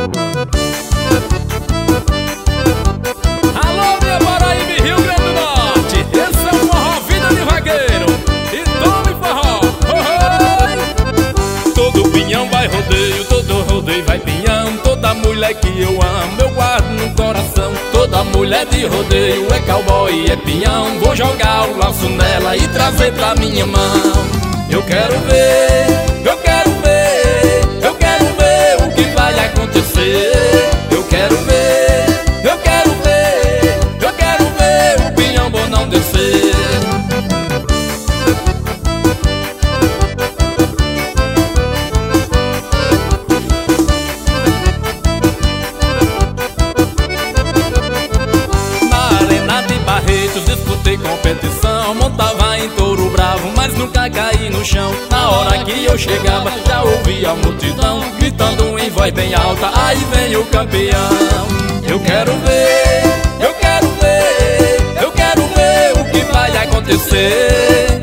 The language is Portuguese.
Alô, minha Paraíba e Rio Grande do Norte, esse é o forró Vida de Vaqueiro. E tome forró, oi! Todo pinhão vai rodeio, todo rodeio vai pinhão. Toda mulher que eu amo, eu guardo no coração. Toda mulher de rodeio é cowboy e é pinhão. Vou jogar o laço nela e trazer pra minha mão. Eu quero ver, eu quero ver, eu quero ver o que vai acontecer. Eu quero ver, eu quero ver, eu quero ver o pinhão bom não descer. Disputei competição, montava em touro bravo, mas nunca caí no chão. Na hora que eu chegava, já ouvia a multidão gritando em voz bem alta: aí vem o campeão. Eu quero ver, eu quero ver, eu quero ver o que vai acontecer.